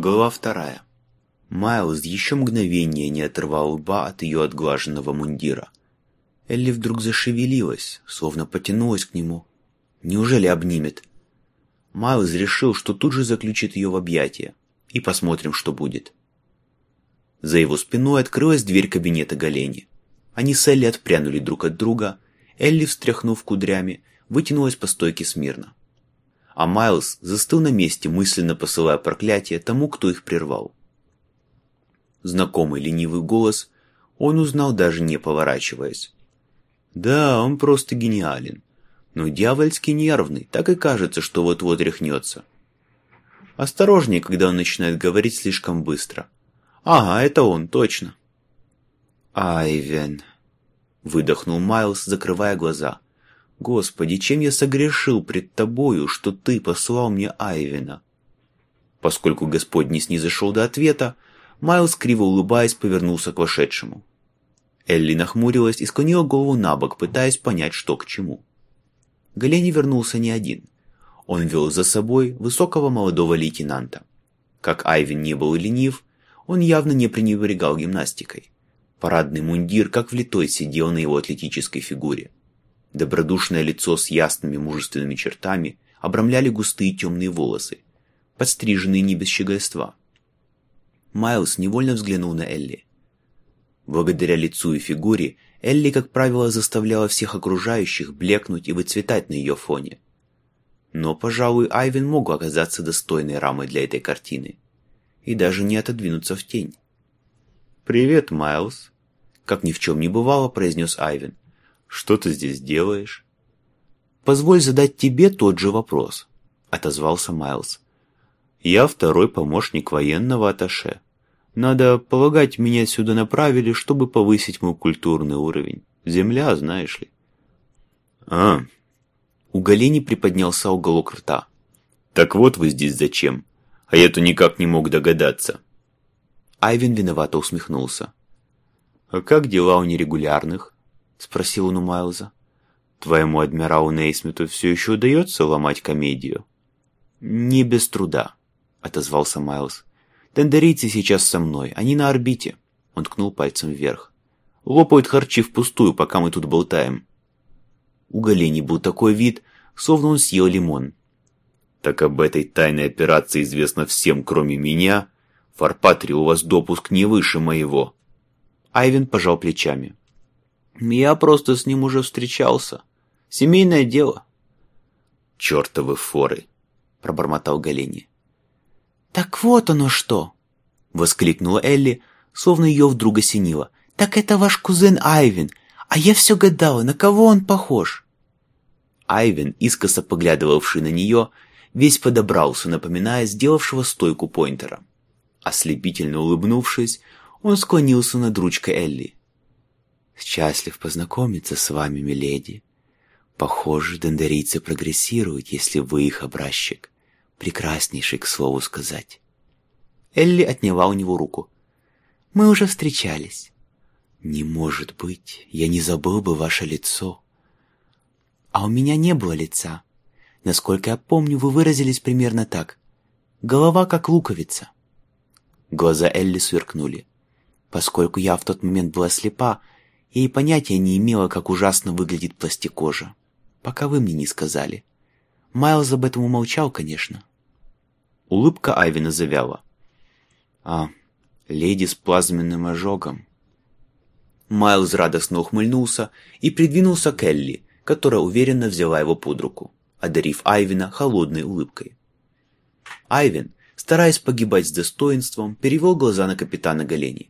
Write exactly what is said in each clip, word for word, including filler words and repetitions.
Глава вторая. Майлз еще мгновение не отрывал лба от ее отглаженного мундира. Элли вдруг зашевелилась, словно потянулась к нему. Неужели обнимет? Майлз решил, что тут же заключит ее в объятия. И посмотрим, что будет. За его спиной открылась дверь кабинета Галени. Они с Элли отпрянули друг от друга. Элли, встряхнув кудрями, вытянулась по стойке смирно. А Майлз застыл на месте, мысленно посылая проклятие тому, кто их прервал. Знакомый ленивый голос он узнал, даже не поворачиваясь. Да, он просто гениален, но дьявольски нервный, так и кажется, что вот-вот рехнется. Осторожнее, когда он начинает говорить слишком быстро. Ага, это он, точно. Айвен, выдохнул Майлз, закрывая глаза. Господи, чем я согрешил пред тобою, что ты послал мне Айвена? Поскольку Господь не снизошел до ответа, Майлз, криво улыбаясь, повернулся к вошедшему. Элли нахмурилась и склонила голову набок, пытаясь понять, что к чему. Галени вернулся не один. Он вел за собой высокого молодого лейтенанта. Как Айвен не был ленив, он явно не пренебрегал гимнастикой. Парадный мундир, как влитой, сидел на его атлетической фигуре. Добродушное лицо с ясными мужественными чертами обрамляли густые темные волосы, подстриженные не без щегольства. Майлз невольно взглянул на Элли. Благодаря лицу и фигуре, Элли, как правило, заставляла всех окружающих блекнуть и выцветать на ее фоне. Но, пожалуй, Айвен мог оказаться достойной рамой для этой картины. И даже не отодвинуться в тень. «Привет, Майлз», — как ни в чем не бывало, произнес Айвен. «Что ты здесь делаешь?» «Позволь задать тебе тот же вопрос», — отозвался Майлз. «Я второй помощник военного атташе. Надо полагать, меня сюда направили, чтобы повысить мой культурный уровень. Земля, знаешь ли». «А...» У Галени приподнялся уголок рта. «Так вот вы здесь зачем? А я-то никак не мог догадаться». Айвен виновато усмехнулся. «А как дела у нерегулярных?» — спросил он у Майлза. «Твоему адмиралу Нейсмиту все еще удается ломать комедию?» «Не без труда», — отозвался Майлз. «Тендерийцы сейчас со мной, они на орбите», — он ткнул пальцем вверх. «Лопают харчи впустую, пока мы тут болтаем». У Галени был такой вид, словно он съел лимон. «Так об этой тайной операции известно всем, кроме меня. Фарпатри, у вас допуск не выше моего». Айвен пожал плечами. «Я просто с ним уже встречался. Семейное дело». «Чертовы форы», — пробормотал Галени. «Так вот оно что!» — воскликнула Элли, словно ее вдруг осенило. «Так это ваш кузен Айвен, а я все гадала, на кого он похож?» Айвен, искоса поглядывавший на нее, весь подобрался, напоминая сделавшего стойку Пойнтера. Ослепительно улыбнувшись, он склонился над ручкой Элли. «Счастлив познакомиться с вами, миледи. Похоже, дендерийцы прогрессируют, если вы их образчик. Прекраснейший, к слову сказать». Элли отняла у него руку. «Мы уже встречались». «Не может быть, я не забыл бы ваше лицо». «А у меня не было лица. Насколько я помню, вы выразились примерно так. Голова как луковица». Глаза Элли сверкнули. Поскольку я в тот момент была слепа, я и понятия не имела, как ужасно выглядит пластикожа. Пока вы мне не сказали. Майлз об этом умолчал, конечно. Улыбка Айвена завяла. «А, леди с плазменным ожогом». Майлз радостно ухмыльнулся и придвинулся к Элли, которая уверенно взяла его под руку, одарив Айвена холодной улыбкой. Айвен, стараясь погибать с достоинством, перевел глаза на капитана Галени.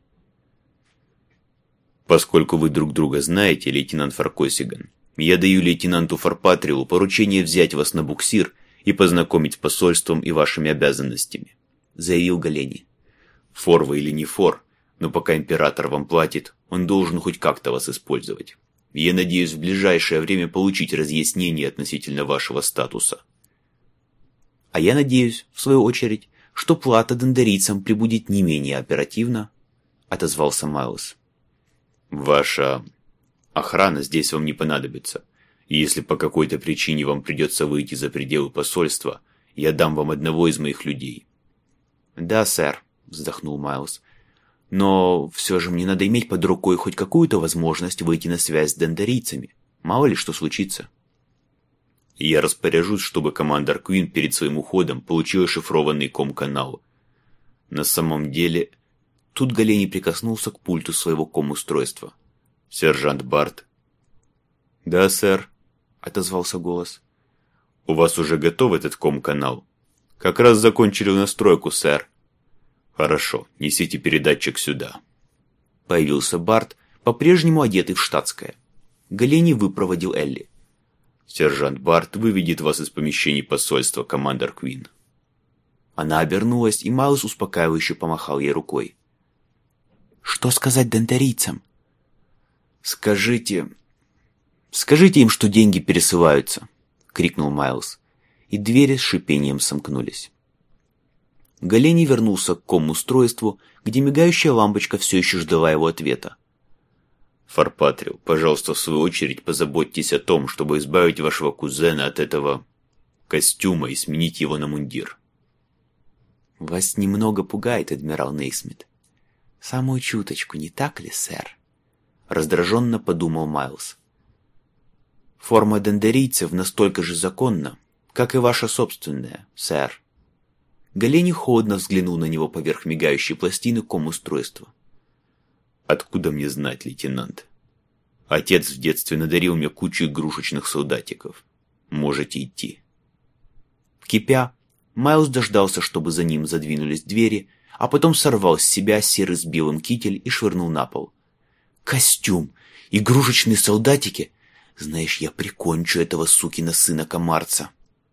«Поскольку вы друг друга знаете, лейтенант Фаркосиган, я даю лейтенанту Фарпатрилу поручение взять вас на буксир и познакомить с посольством и вашими обязанностями», — заявил Галени. «Фор вы или не фор, но пока император вам платит, он должен хоть как-то вас использовать. Я надеюсь в ближайшее время получить разъяснение относительно вашего статуса». «А я надеюсь, в свою очередь, что плата дендерийцам прибудет не менее оперативно», — отозвался Майлз. «Ваша охрана здесь вам не понадобится. И если по какой-то причине вам придется выйти за пределы посольства, я дам вам одного из моих людей». «Да, сэр», — вздохнул Майлз. «Но все же мне надо иметь под рукой хоть какую-то возможность выйти на связь с дендерийцами. Мало ли что случится». «Я распоряжусь, чтобы командор Квин перед своим уходом получил шифрованный ком-канал. На самом деле...» Тут Галени прикоснулся к пульту своего ком-устройства. «Сержант Барт». «Да, сэр», — отозвался голос. «У вас уже готов этот ком-канал?» «Как раз закончили настройку, сэр». «Хорошо, несите передатчик сюда». Появился Барт, по-прежнему одетый в штатское. Галени выпроводил Элли. «Сержант Барт выведет вас из помещений посольства, командор Квин». Она обернулась, и Майлз успокаивающе помахал ей рукой. «Что сказать дендерийцам?» «Скажите... Скажите им, что деньги пересылаются», — крикнул Майлз, и двери с шипением сомкнулись. Галени вернулся к ком-устройству, где мигающая лампочка все еще ждала его ответа. «Фарпатрио, пожалуйста, в свою очередь позаботьтесь о том, чтобы избавить вашего кузена от этого костюма и сменить его на мундир». «Вас немного пугает, адмирал Нейсмит. Самую чуточку, не так ли, сэр?» Раздраженно подумал Майлз. «Форма дендерийцев настолько же законна, как и ваша собственная, сэр». Галени холодно взглянул на него поверх мигающей пластины ком-устройства. «Откуда мне знать, лейтенант? Отец в детстве надарил мне кучу игрушечных солдатиков. Можете идти». Кипя, Майлз дождался, чтобы за ним задвинулись двери, а потом сорвал с себя серый с белым китель и швырнул на пол. «Костюм! Игрушечные солдатики! Знаешь, я прикончу этого сукина сына комарца!»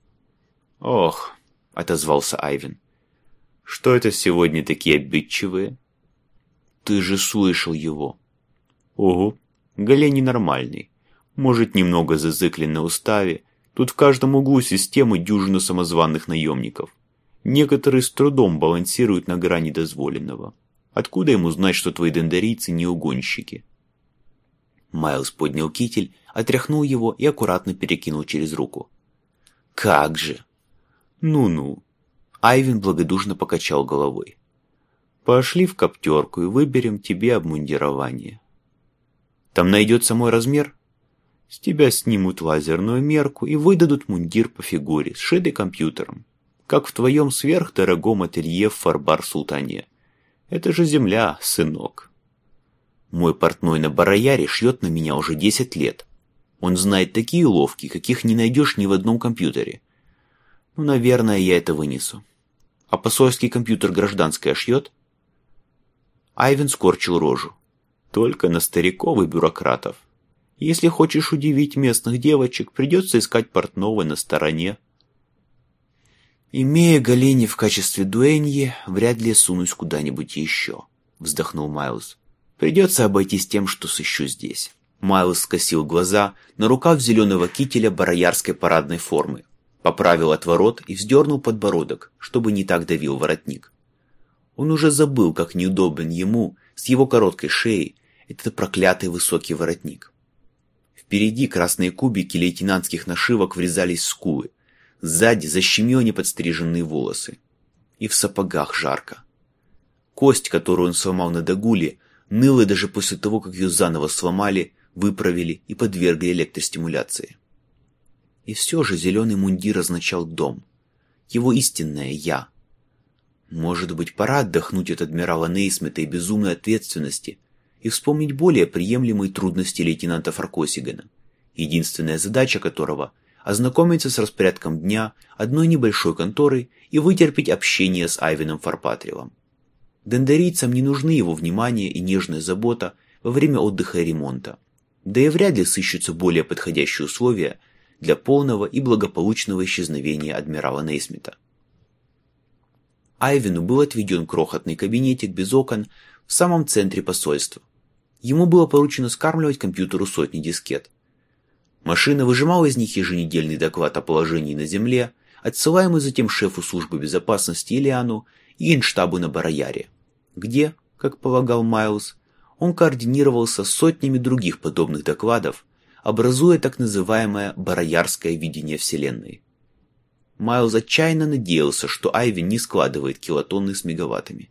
«Ох!» — отозвался Айвен. «Что это сегодня такие обидчивые?» «Ты же слышал его». «Ого, Галени нормальный. Может, немного зациклен на уставе. Тут в каждом углу системы дюжина самозваных наемников. Некоторые с трудом балансируют на грани дозволенного. Откуда ему знать, что твои дендерийцы не угонщики?» Майлз поднял китель, отряхнул его и аккуратно перекинул через руку. «Как же!» «Ну-ну». Айвен благодушно покачал головой. «Пошли в коптерку и выберем тебе обмундирование. Там найдется мой размер? С тебя снимут лазерную мерку и выдадут мундир по фигуре, сшитый компьютером, как в твоем сверхдорогом ателье в Фарбар-Султане. Это же земля, сынок. Мой портной на Бараяре шьет на меня уже десять лет. Он знает такие уловки, каких не найдешь ни в одном компьютере. Ну, наверное, я это вынесу. А посольский компьютер гражданское шьет?» Айвен скорчил рожу. «Только на стариков и бюрократов. Если хочешь удивить местных девочек, придется искать портного на стороне». «Имея Галени в качестве дуэньи, вряд ли сунусь куда-нибудь еще», — вздохнул Майлз. «Придется обойтись тем, что сыщу здесь». Майлз скосил глаза на рукав зеленого кителя бароярской парадной формы, поправил отворот и вздернул подбородок, чтобы не так давил воротник. Он уже забыл, как неудобен ему, с его короткой шеей, этот проклятый высокий воротник. Впереди красные кубики лейтенантских нашивок врезались в скулы, сзади защемило неподстриженные волосы. И в сапогах жарко. Кость, которую он сломал на догуле, ныла даже после того, как ее заново сломали, выправили и подвергли электростимуляции. И все же зеленый мундир означал дом. Его истинное «я». Может быть, пора отдохнуть от адмирала Нейсмита и безумной ответственности и вспомнить более приемлемые трудности лейтенанта Фаркосигана, единственная задача которого – ознакомиться с распорядком дня одной небольшой конторы и вытерпеть общение с Айвеном Фарпатриевым. Дендерийцам не нужны его внимание и нежная забота во время отдыха и ремонта, да и вряд ли сыщутся более подходящие условия для полного и благополучного исчезновения адмирала Нейсмита. Айвену был отведен крохотный кабинетик без окон в самом центре посольства. Ему было поручено скармливать компьютеру сотни дискет. Машина выжимала из них еженедельный доклад о положении на земле, отсылаемый затем шефу службы безопасности Илиану и генштабу на Бараяре, где, как полагал Майлз, он координировался с сотнями других подобных докладов, образуя так называемое «бароярское видение Вселенной». Майлз отчаянно надеялся, что Айвен не складывает килотонны с мегаваттами.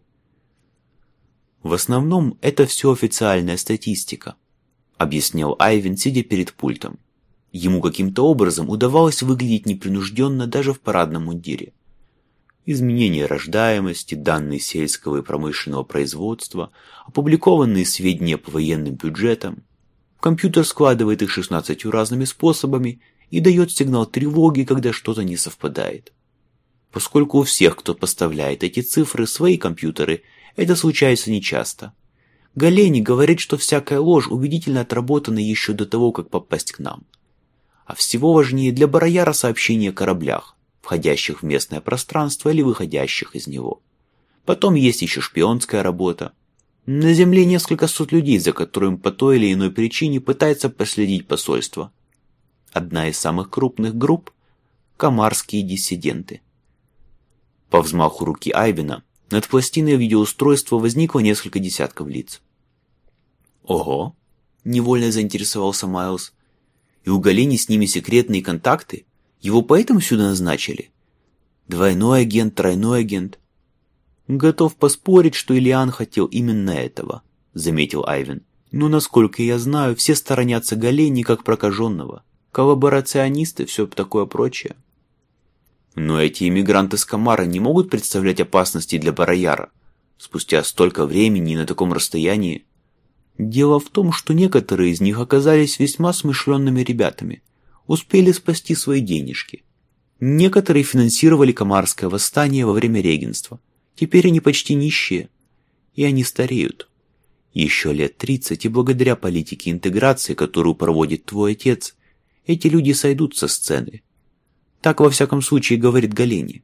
«В основном это все официальная статистика», — объяснял Айвен, сидя перед пультом. Ему каким-то образом удавалось выглядеть непринужденно даже в парадном мундире. Изменение рождаемости, данные сельского и промышленного производства, опубликованные сведения по военным бюджетам. Компьютер складывает их шестнадцатью разными способами и дает сигнал тревоги, когда что-то не совпадает. Поскольку у всех, кто поставляет эти цифры, свои компьютеры, это случается нечасто. Галени говорит, что всякая ложь убедительно отработана еще до того, как попасть к нам. А всего важнее для Барояра сообщения о кораблях, входящих в местное пространство или выходящих из него. Потом есть еще шпионская работа. На Земле несколько сот людей, за которым по той или иной причине пытается последить посольство. Одна из самых крупных групп – камарские диссиденты. По взмаху руки Айвена над пластиной видеоустройства возникло несколько десятков лиц. «Ого!» – невольно заинтересовался Майлз. «И у Галени с ними секретные контакты? Его поэтому сюда назначили? Двойной агент, тройной агент?» «Готов поспорить, что Иллиан хотел именно этого», — заметил Айвен. «Но, насколько я знаю, все сторонятся Галени как прокаженного. Коллаборационисты, все такое прочее». «Но эти иммигранты с Камара не могут представлять опасности для Барояра. Спустя столько времени и на таком расстоянии». «Дело в том, что некоторые из них оказались весьма смышленными ребятами. Успели спасти свои денежки. Некоторые финансировали Камарское восстание во время регенства. Теперь они почти нищие, и они стареют. Еще лет тридцать, и благодаря политике интеграции, которую проводит твой отец, эти люди сойдут со сцены. Так, во всяком случае, говорит Галени».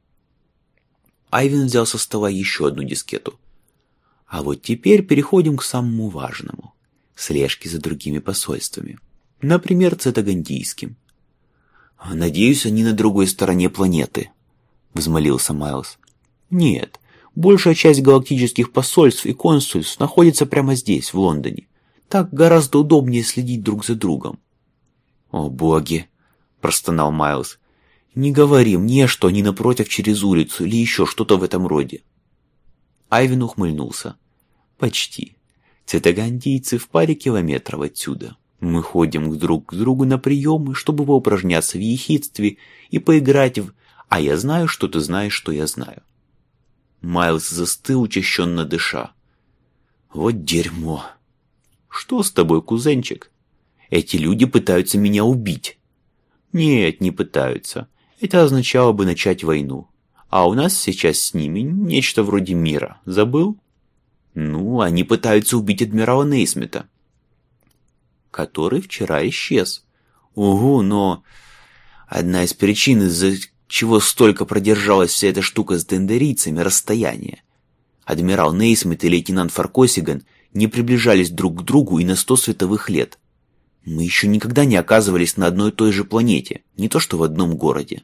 Айвен взял со стола еще одну дискету. «А вот теперь переходим к самому важному – слежке за другими посольствами. Например, цитагандийским». «Надеюсь, они на другой стороне планеты», – взмолился Майлз. «Нет, большая часть галактических посольств и консульств находится прямо здесь, в Лондоне. Так гораздо удобнее следить друг за другом». «О боги!» – простонал Майлз. «Не говори мне, что они напротив через улицу или еще что-то в этом роде». Айвен ухмыльнулся. «Почти. Цитагандийцы в паре километров отсюда. Мы ходим друг к другу на приемы, чтобы поупражняться в ехидстве и поиграть в «А я знаю, что ты знаешь, что я знаю». Майлз застыл, учащенно дыша. «Вот дерьмо!» «Что с тобой, кузенчик? Эти люди пытаются меня убить». «Нет, не пытаются. Это означало бы начать войну. А у нас сейчас с ними нечто вроде мира. Забыл?» «Ну, они пытаются убить адмирала Нейсмита». «Который вчера исчез». «Угу, но...» «Одна из причин, из-за чего столько продержалась вся эта штука с дендерийцами, расстояние. Адмирал Нейсмит и лейтенант Фаркосиган не приближались друг к другу и на сто световых лет. Мы еще никогда не оказывались на одной и той же планете, не то что в одном городе».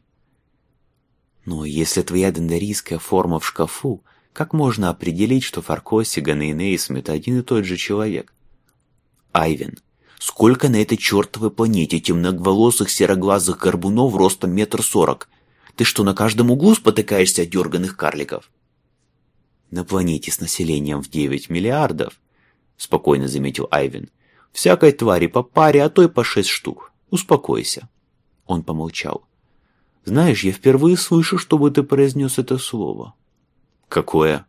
«Но если твоя дендерийская форма в шкафу, как можно определить, что Фаркосиган и Нейсмит один и тот же человек?» «Айвен, сколько на этой чертовой планете темноволосых сероглазых горбунов ростом метр сорок? Ты что, на каждом углу спотыкаешься от дерганых карликов?» «На планете с населением в девять миллиардов», — спокойно заметил Айвен, — «всякой твари по паре, а то и по шесть штук. Успокойся». Он помолчал. «Знаешь, я впервые слышу, чтобы ты произнес это слово». «Какое?»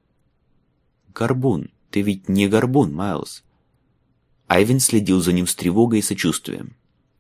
«Горбун. Ты ведь не горбун, Майлз». Айвен следил за ним с тревогой и сочувствием.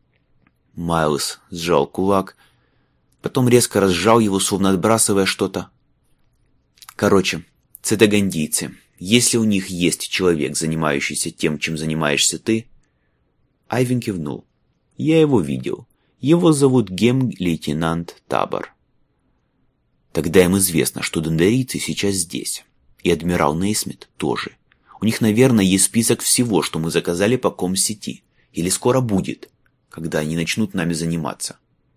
Майлз сжал кулак, потом резко разжал его, словно отбрасывая что-то. «Короче, цитагандийцы, если у них есть человек, занимающийся тем, чем занимаешься ты...» Айвен кивнул. «Я его видел. Его зовут гем-лейтенант Табор». «Тогда им известно, что дендерийцы сейчас здесь. И адмирал Нейсмит тоже. У них, наверное, есть список всего, что мы заказали по ком-сети. Или скоро будет, когда они начнут нами заниматься».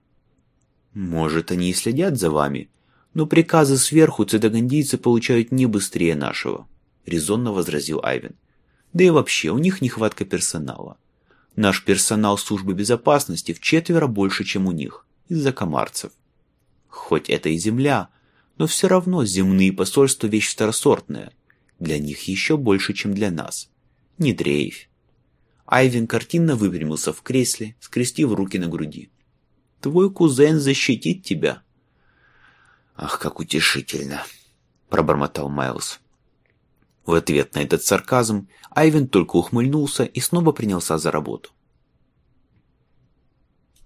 «Может, они и следят за вами, но приказы сверху цитагандийцы получают не быстрее нашего», — резонно возразил Айвен. «Да и вообще, у них нехватка персонала. Наш персонал службы безопасности вчетверо больше, чем у них, из-за комарцев». Хоть это и земля, но все равно земные посольства вещь второсортная. Для них еще больше, чем для нас. Не дрейфь. Айвен картинно выпрямился в кресле, скрестив руки на груди. Твой кузен защитит тебя. Ах, как утешительно, пробормотал Майлз. В ответ на этот сарказм Айвен только ухмыльнулся и снова принялся за работу.